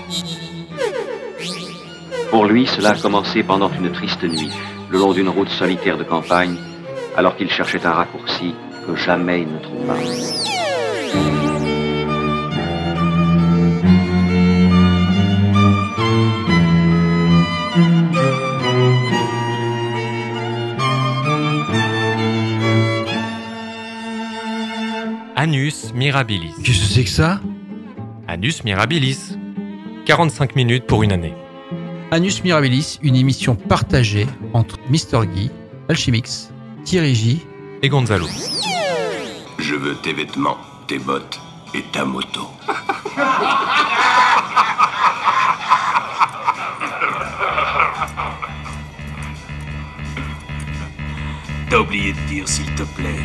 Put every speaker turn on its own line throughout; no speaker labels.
Pour lui, cela a commencé pendant une triste nuit, le long d'une route solitaire de campagne, alors qu'il cherchait un raccourci que jamais il ne trouva.
Annus Mirabilis.
Qu'est-ce que c'est que ça ?
Annus Mirabilis. 45 minutes pour une année.
Annus Mirabilis, une émission partagée entre Mr. Guy, Alchemix, Thierry J
Et Gonzalo.
Je veux tes vêtements, tes bottes et ta moto. T'as oublié de dire s'il te plaît.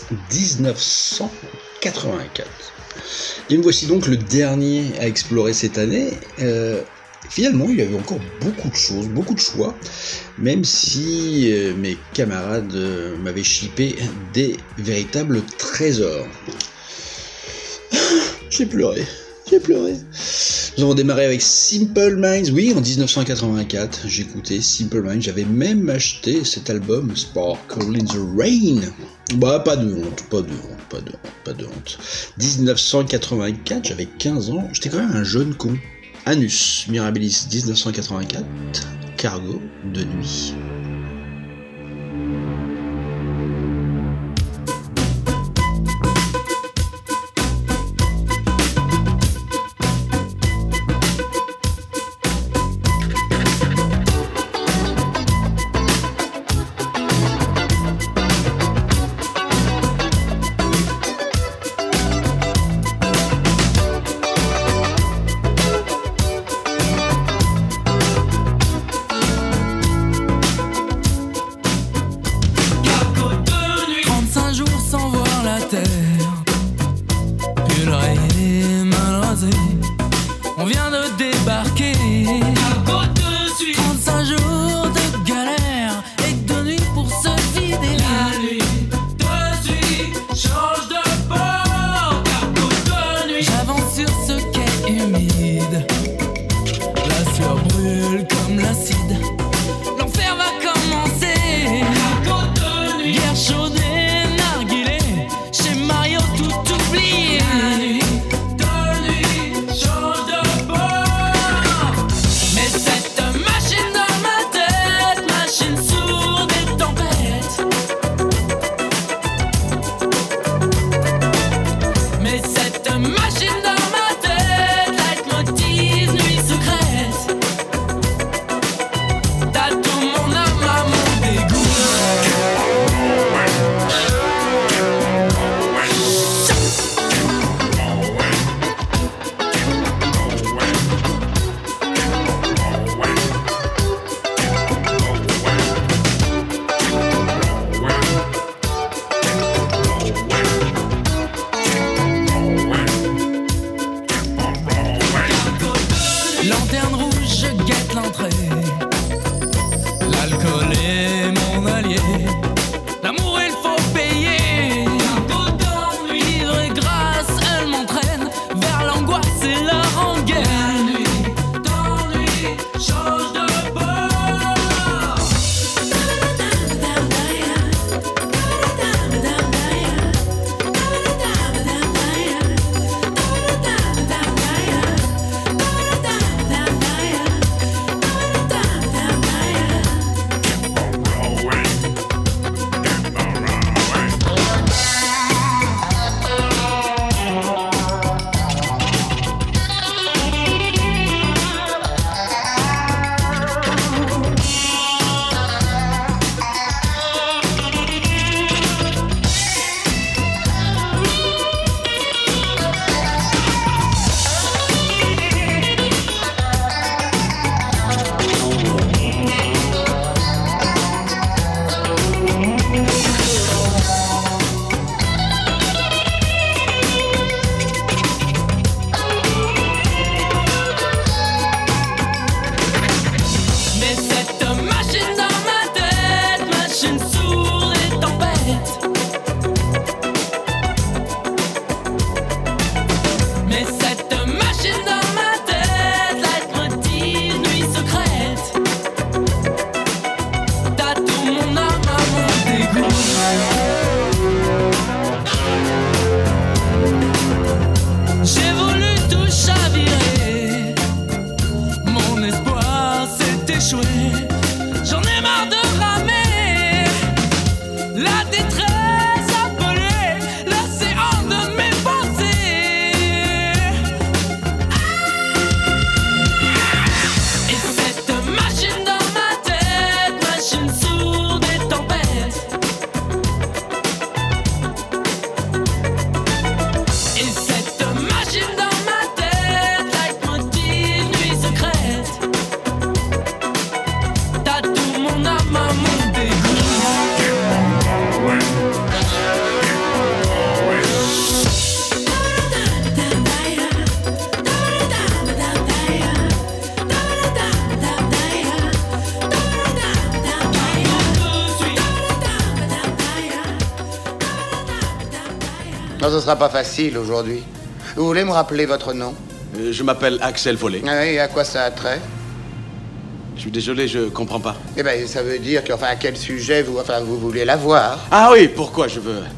1984. Et me voici donc le dernier à explorer cette année. Finalement, il y avait encore beaucoup de choses, beaucoup de choix, même si mes camarades m'avaient chippé des véritables trésors. J'ai pleuré. Nous avons démarré avec Simple Minds, oui, en 1984, j'écoutais Simple Minds, j'avais même acheté cet album, Sparkle in the Rain. Bah, pas de honte. 1984, j'avais 15 ans, j'étais quand même un jeune con. Annus Mirabilis, 1984, Cargo de nuit.
Non, ce sera pas facile aujourd'hui. Vous voulez me rappeler votre nom?
Je m'appelle Axel Volé.
Ah oui, à quoi ça a trait?
Je suis désolé, je comprends pas.
Eh ben, ça veut dire que, à quel sujet vous voulez la voir?
Ah oui, pourquoi je veux...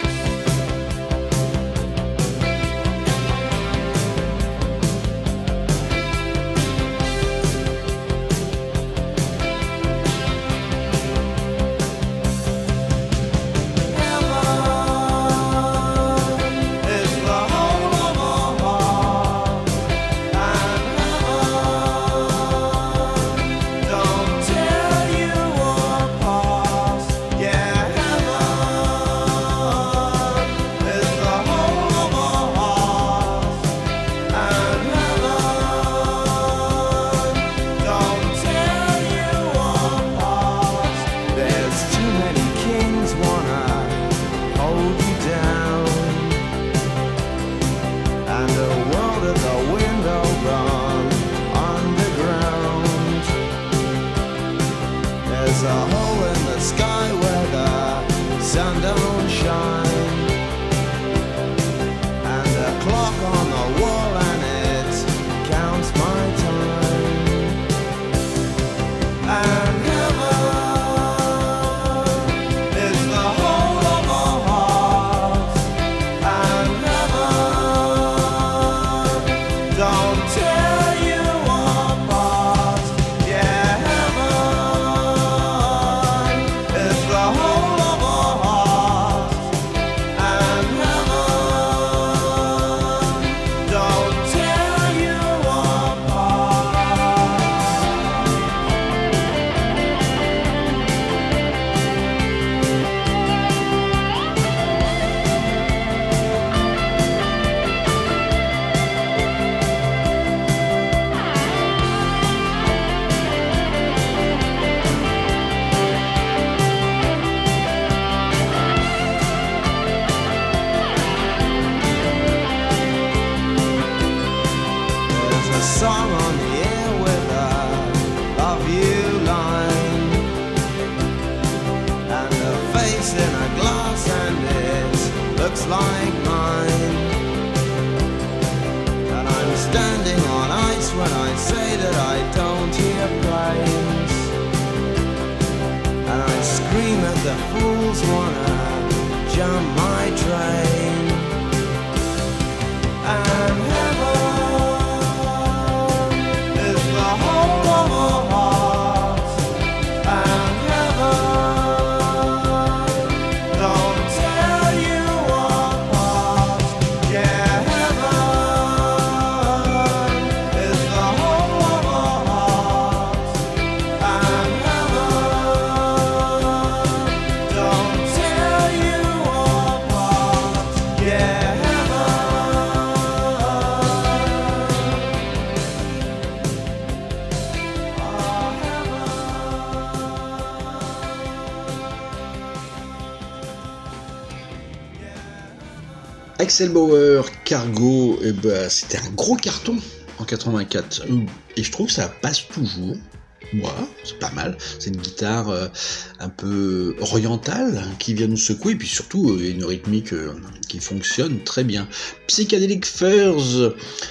Axel Bauer, Cargo, eh ben, c'était un gros carton en 84. Et je trouve que ça passe toujours. Voilà, c'est pas mal. C'est une guitare un peu orientale qui vient nous secouer. Et puis surtout, il y a une rythmique qui fonctionne très bien. Psychedelic Furs,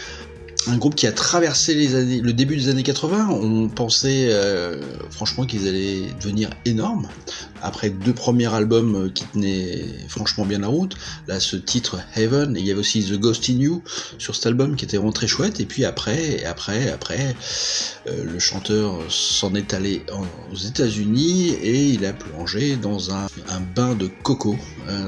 un groupe qui a traversé le début des années 80. On pensait franchement qu'ils allaient devenir énormes. Après 2 premiers albums qui tenaient franchement bien la route, là ce titre Heaven, et il y avait aussi The Ghost in You sur cet album qui était vraiment très chouette, et puis après, le chanteur s'en est allé aux États-Unis et il a plongé dans un bain de coco.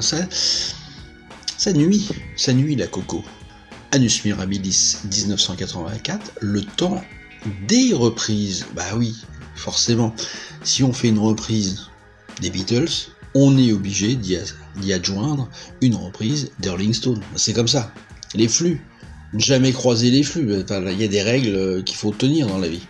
Ça nuit la coco. Annus Mirabilis 1984, le temps des reprises. Bah oui, forcément, si on fait une reprise des Beatles, on est obligé d'y adjoindre une reprise des Rolling Stones. C'est comme ça. Les flux. Ne jamais croiser les flux. Il y a des règles qu'il faut tenir dans la vie.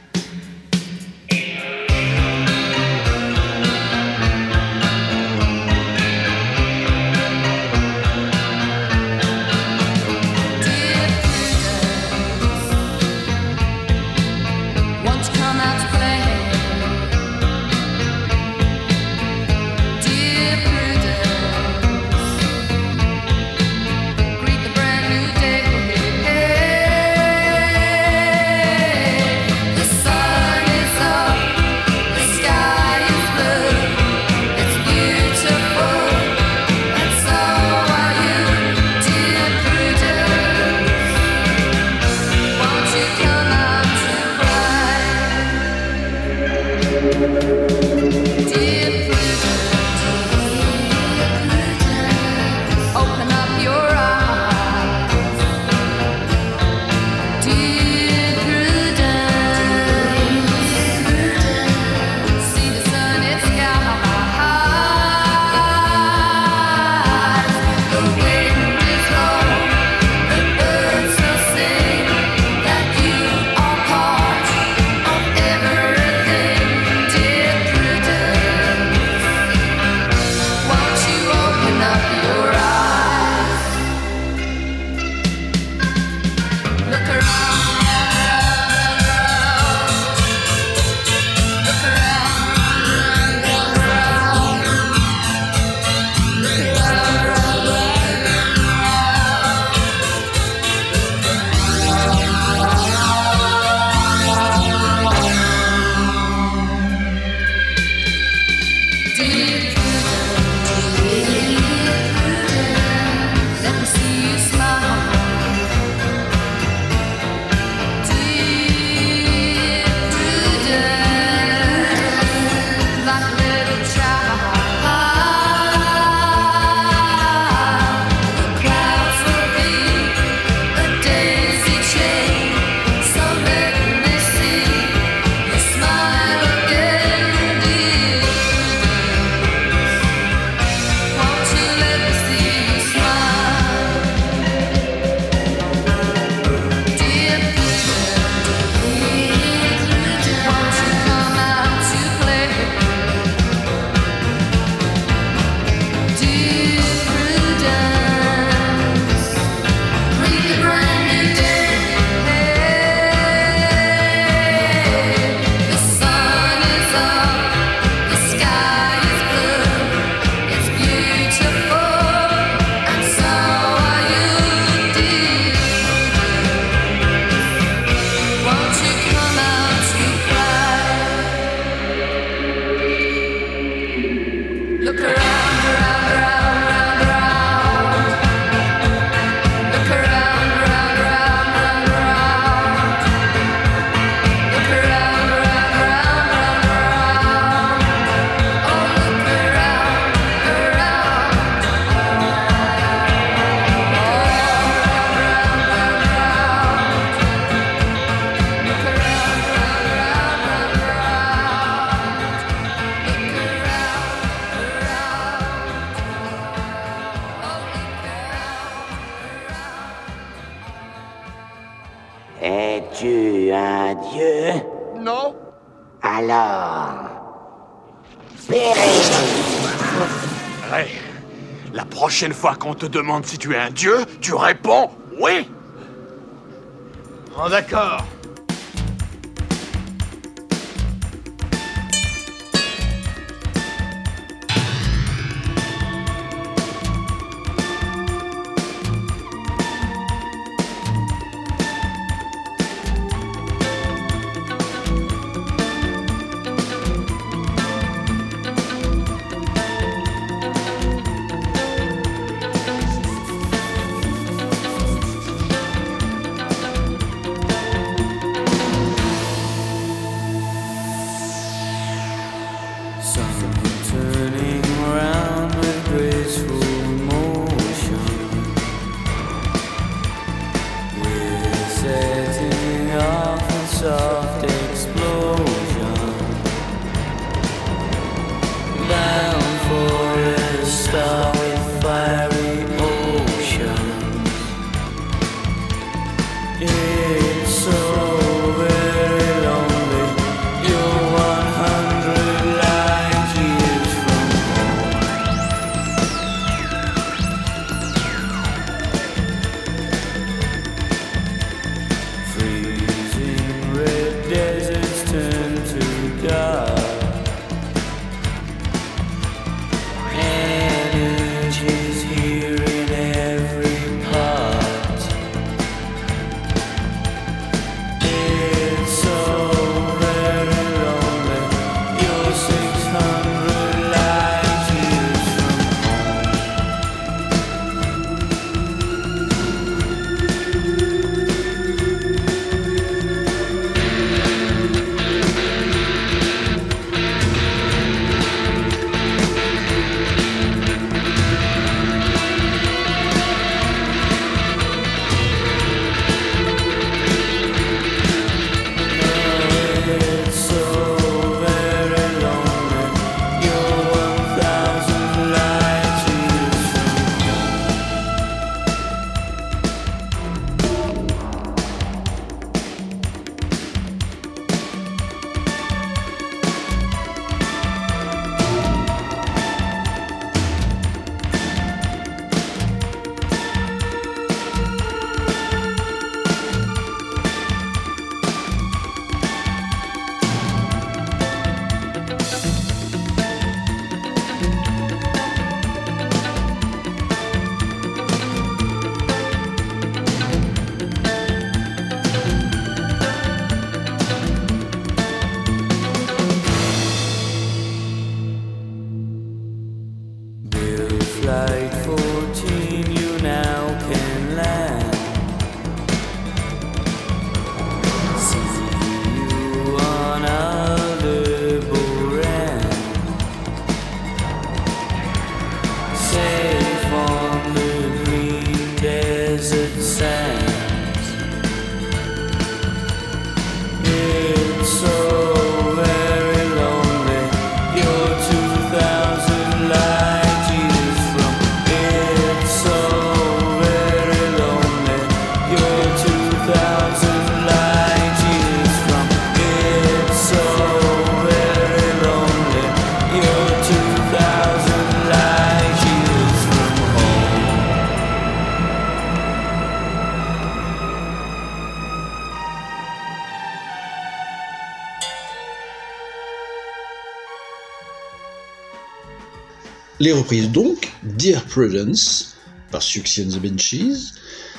Es-tu un dieu?
Non.
Alors... péris!
Ray, la prochaine fois qu'on te demande si tu es un dieu, tu réponds oui.
Oh, d'accord.
Les reprises donc, Dear Prudence par Siouxsie and the Banshees,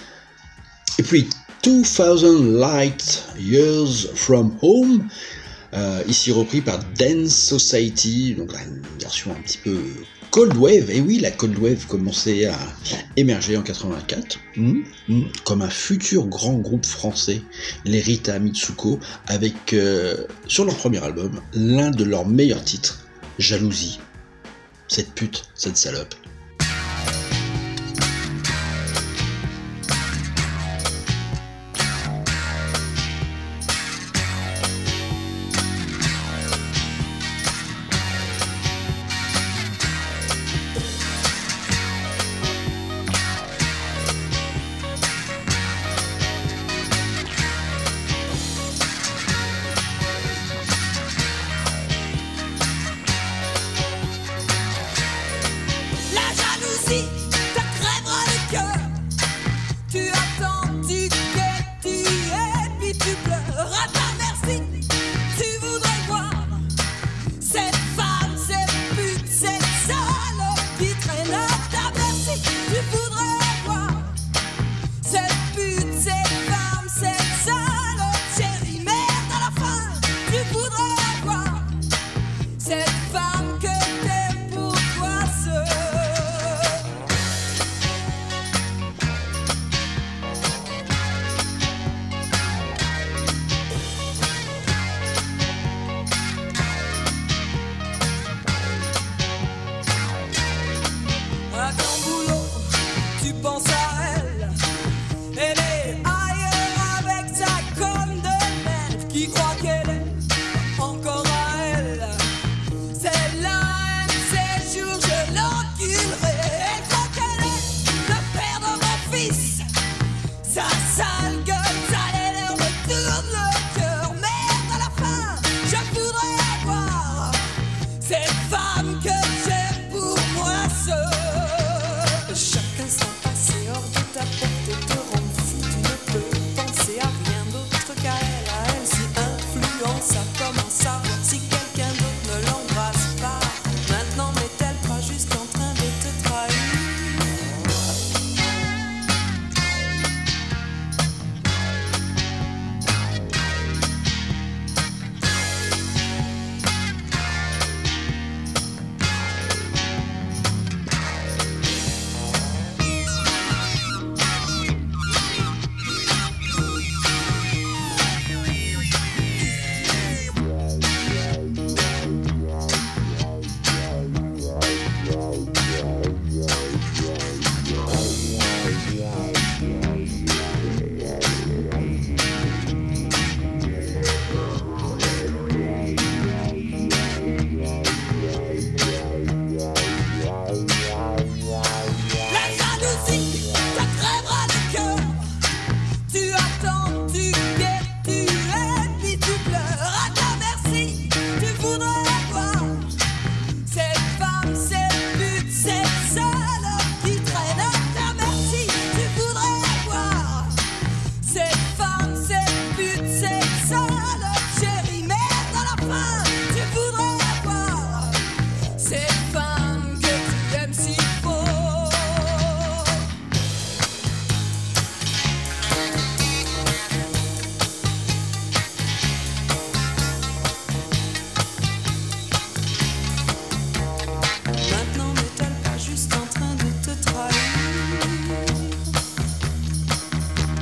et puis 2000 Light Years from Home, ici repris par Dance Society, donc là, une version un petit peu Cold Wave. Et oui, la Cold Wave commençait à émerger en 84, comme un futur grand groupe français, les Rita Mitsuko, avec sur leur premier album l'un de leurs meilleurs titres, Jalousie. Cette pute, cette salope.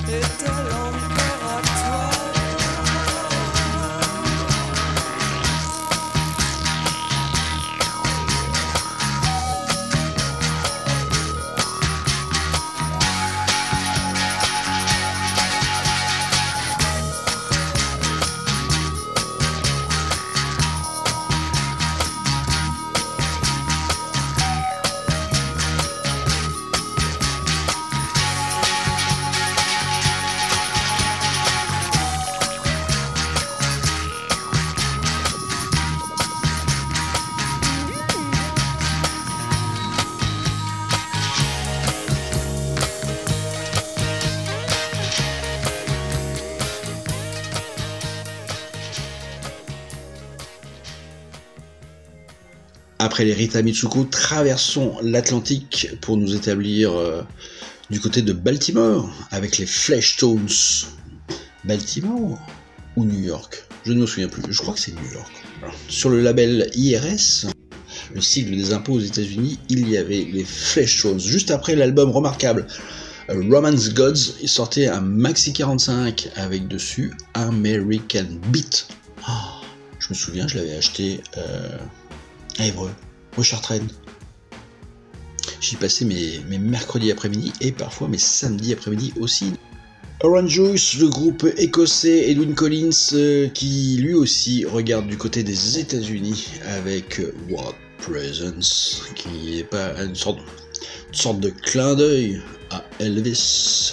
Après les Rita Mitsuko, traversons l'Atlantique pour nous établir du côté de Baltimore avec les Fleshtones. Baltimore ou New York? Je ne me souviens plus, je crois que c'est New York. Sur le label IRS, le sigle des impôts aux États-Unis, il y avait les Fleshtones. Juste après l'album remarquable Romance Gods, il sortait un maxi 45 avec dessus American Beat. Oh, je me souviens, je l'avais acheté à Évreux, au Chartraine. J'y passais mes mercredis après-midi et parfois mes samedis après-midi aussi. Orange Juice, le groupe écossais Edwyn Collins, qui lui aussi regarde du côté des États-Unis avec What Presence, qui n'est pas une sorte de clin d'œil à Elvis.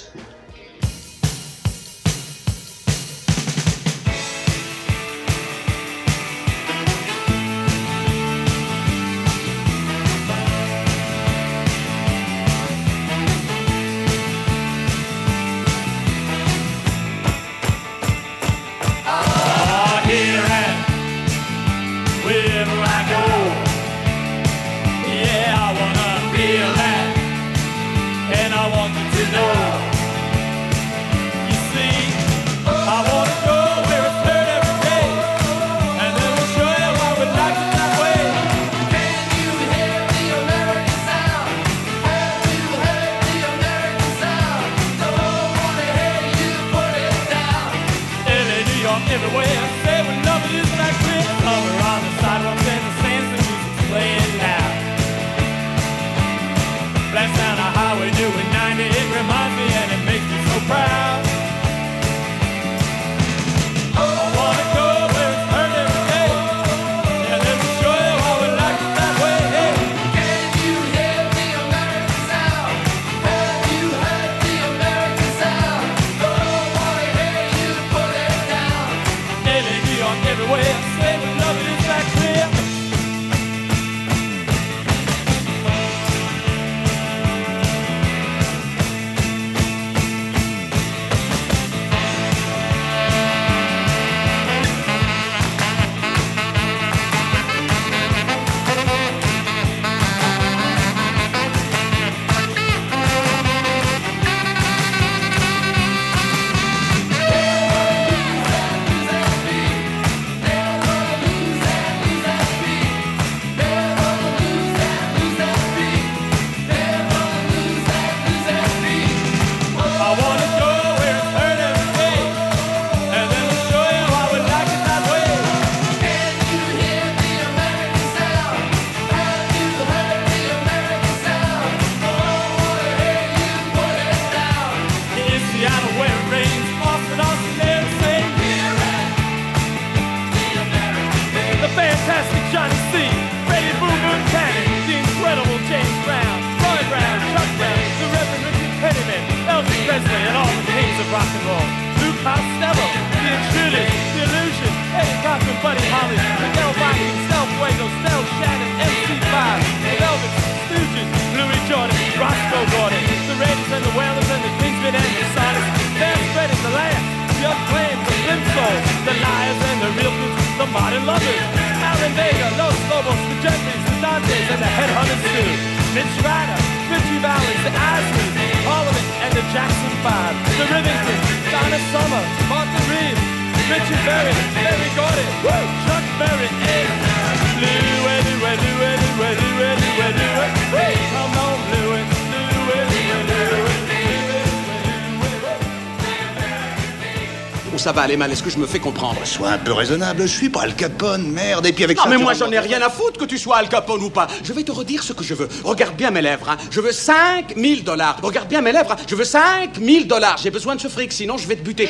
où ça va aller mal? Est-ce que je me fais comprendre?
Sois un peu raisonnable, je suis pas Al Capone, merde, et puis avec
Non
ça...
mais
tu
moi
rentres
j'en ai rien à foutre que tu sois Al Capone ou pas. Je vais te redire ce que je veux. Regarde bien mes lèvres, hein. Je veux 5 000 $. Regarde bien mes lèvres, hein. Je veux 5 000 $. J'ai besoin de ce fric, sinon je vais te buter.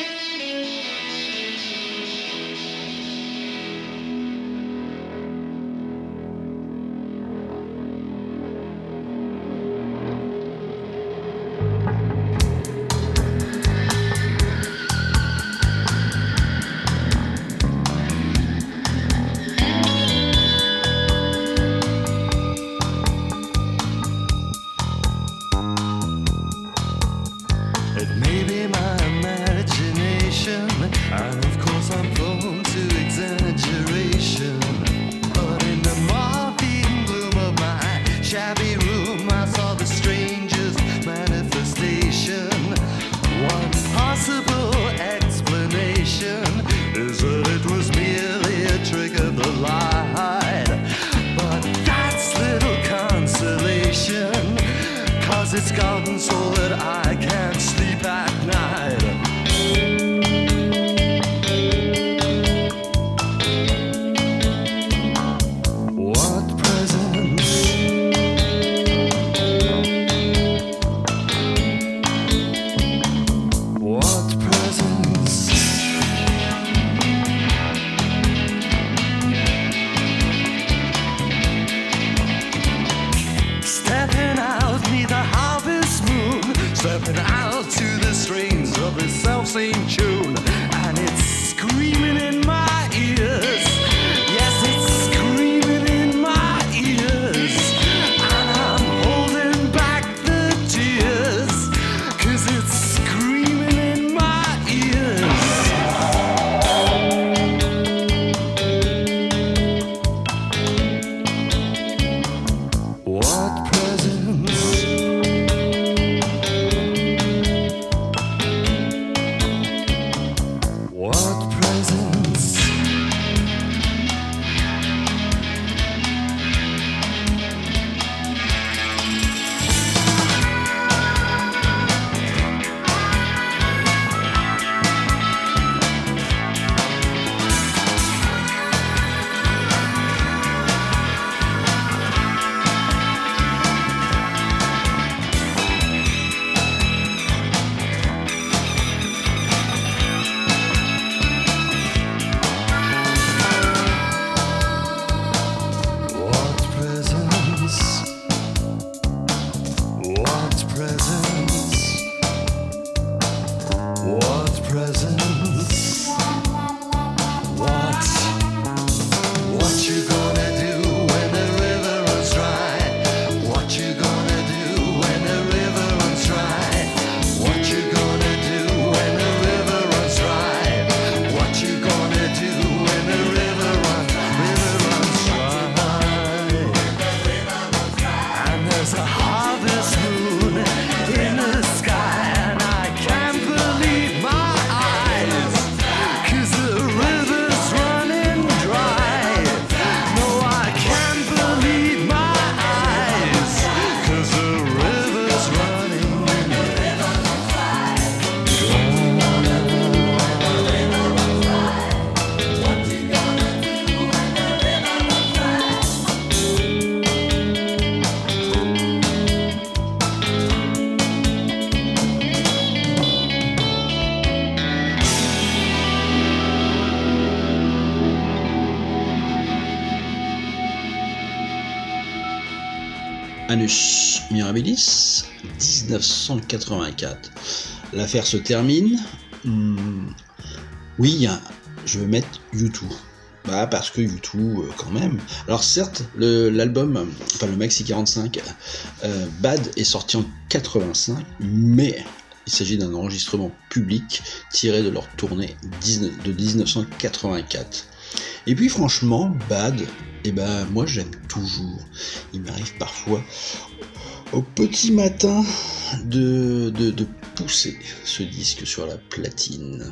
It may be my imagination, and of course I'm prone to exaggeration. But in the morphine gloom of my shabby room, I saw the strangest manifestation. One possible explanation is that it was merely a trick of the light. But that's little consolation, 'cause it's gotten so that I can't sleep at night. What presents? What presents? Stepping out neath the harvest moon, stepping out to the strains of the self-same tune, and it's screaming in my ears. Yes, it's screaming in my ears, and I'm holding back the tears, 'cause it's screaming in my ears. What presents? What presents? What presents? What presents? What presents? What you gonna do when the river runs dry? What you gonna do when the river runs dry? What you gonna do when the river runs dry? What you gonna do when the river runs dry? And there's a harvest moon in the sky, and I can't believe my eyes, 'cause the river's running dry. No, I can't believe my eyes, 'cause the river's running
Annus Mirabilis, 1984. L'affaire se termine. Oui, je vais mettre U2. Bah, parce que U2, quand même. Alors certes, l'album, enfin le Maxi 45, Bad est sorti en 85, mais il s'agit d'un enregistrement public tiré de leur tournée de 1984. Et puis franchement, Bad, eh ben moi j'aime toujours. Il m'arrive parfois au petit matin de pousser ce disque sur la platine.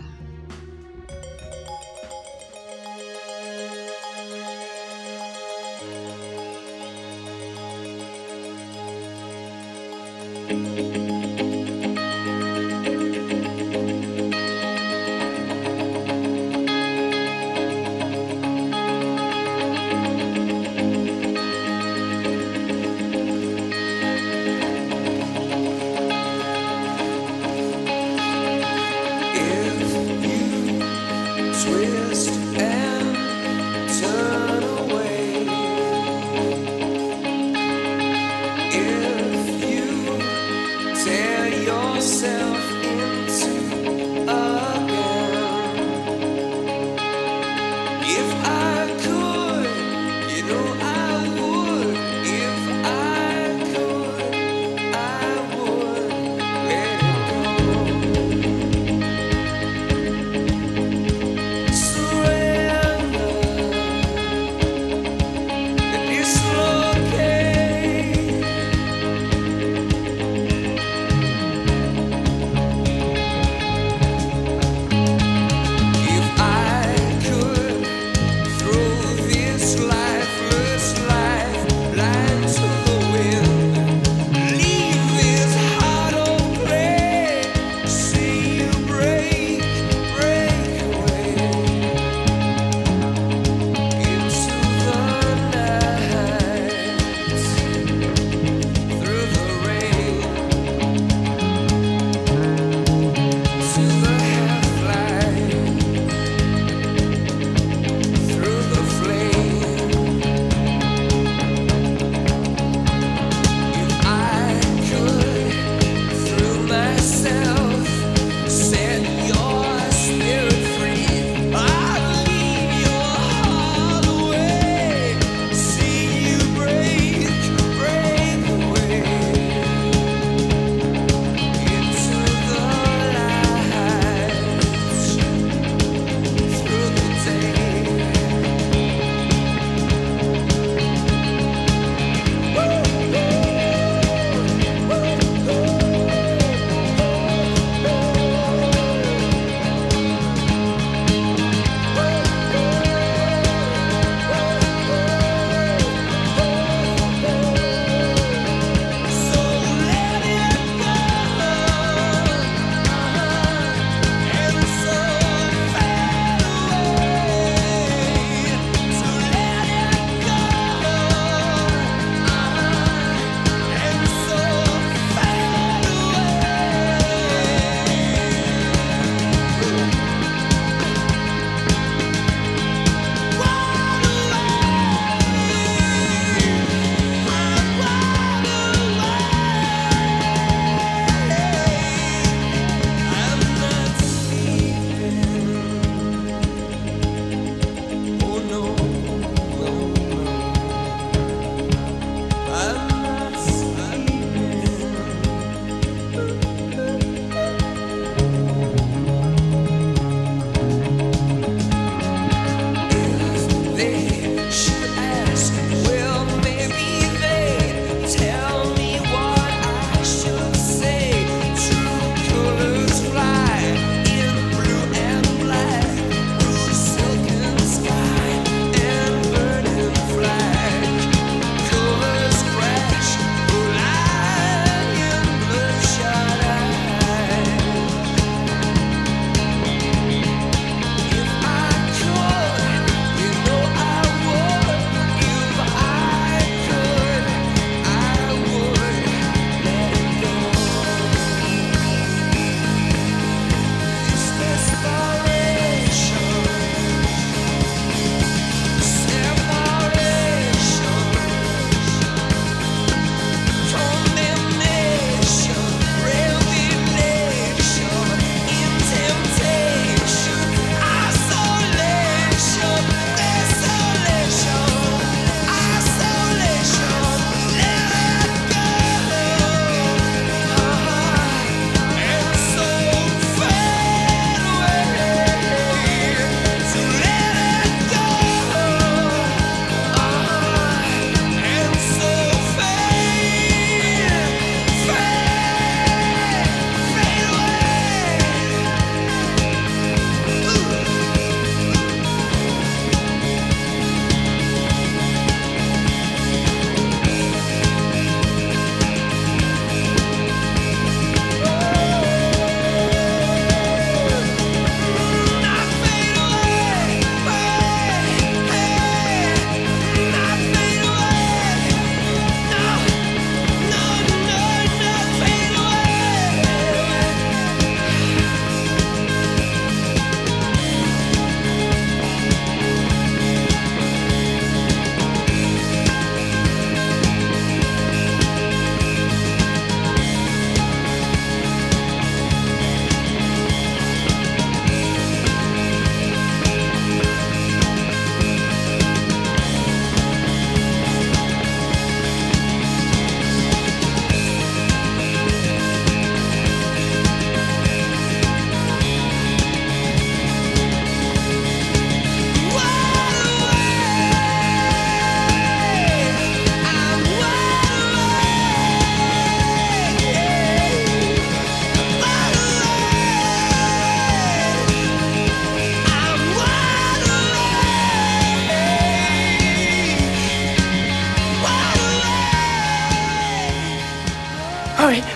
So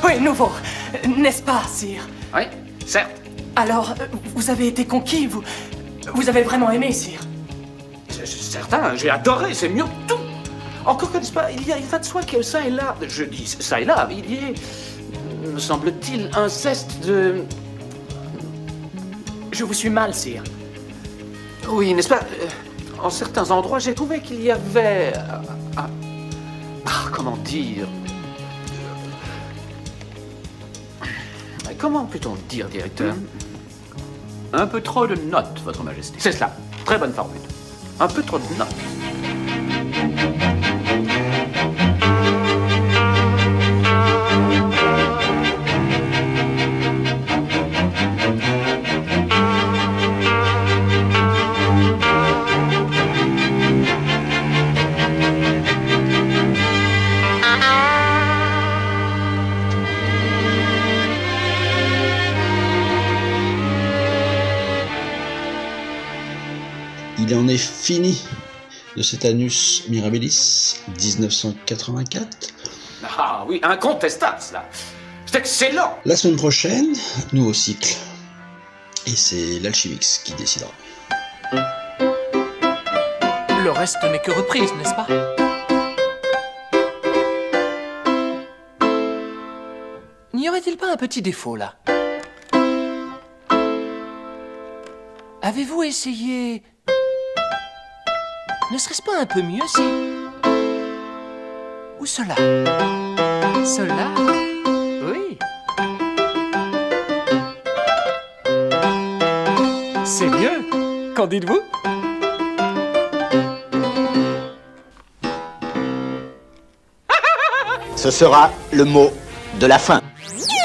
Oui, nouveau. N'est-ce pas, sire?
Oui, certes.
Alors, vous avez été conquis, vous avez vraiment aimé, sire?
C'est certain, j'ai adoré, c'est mieux que tout. Encore que, n'est-ce pas, il va de soi que ça et là, je dis ça et là, il y ait, me semble-t-il, un zeste de...
Je vous suis mal, sire.
Oui, n'est-ce pas, en certains endroits, j'ai trouvé qu'il y avait... comment dire... Comment peut-on dire, directeur? Un peu trop de notes, Votre Majesté. C'est cela. Très bonne formule. Un peu trop de notes.
Il en est fini de cet Annus Mirabilis 1984.
Ah oui, incontestable cela. C'est excellent.
La semaine prochaine, nouveau cycle. Et c'est l'Alchimix qui décidera.
Le reste n'est que reprise, n'est-ce pas? N'y aurait-il pas un petit défaut là? Avez-vous essayé... Ne serait-ce pas un peu mieux si... Ou cela? Cela? Oui. C'est mieux. Qu'en dites-vous?
Ce sera le mot de la fin.